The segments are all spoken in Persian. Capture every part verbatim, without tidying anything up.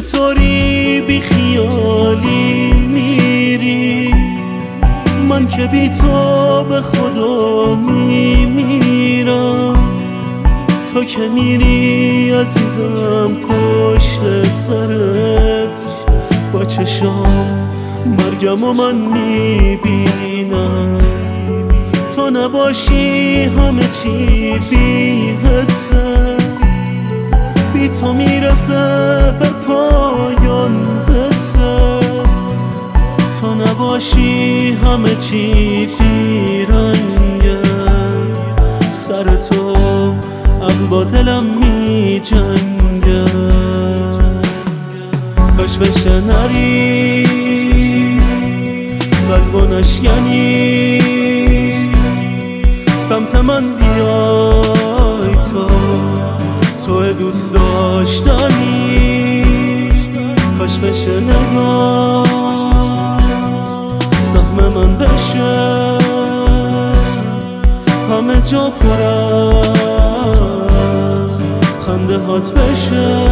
چطوری بی خیالی میری، من که بی تو به خدا میمیرم. تو که میری عزیزم پشت سرت، با چشام مرگم و من میبینم. تو نباشی همه چی بی حسه، بی تو میرسه به پایان حسه. تو نباشی همه چی بی رنگه، سر تو عقل با دلم می جنگه. کاش بشه نری قلب و نشکنی، سمت من بیای تو تو دوست داشتنی. کاش بشه نگاه سهم من بشه، همه جا پر از خنده هات بشه.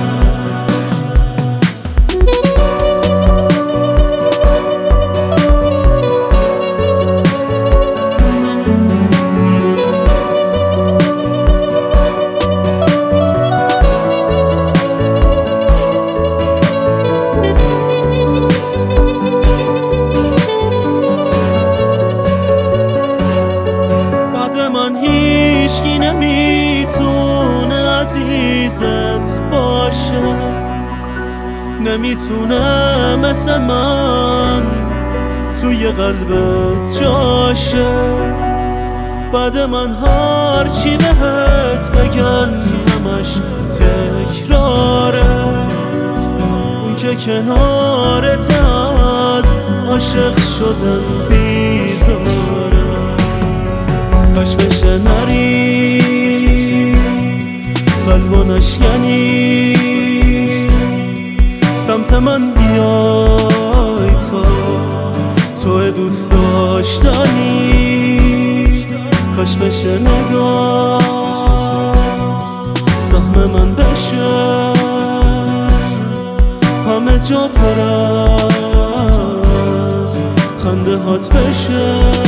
هیچکی نمیتونه عزیزت باشه، نمیتونه مثل من توی قلبت جاشه. بعد من هر چی بهت بگن همش تکراره، اون که کنارت از عاشق شدن بیزاره. کاش بشه نری قلب و نشکنی، سمت من بیای تو تو دوست داشتنی. کاش بشه نگاه سهم من بشه، همه جا پر از خنده هات بشه.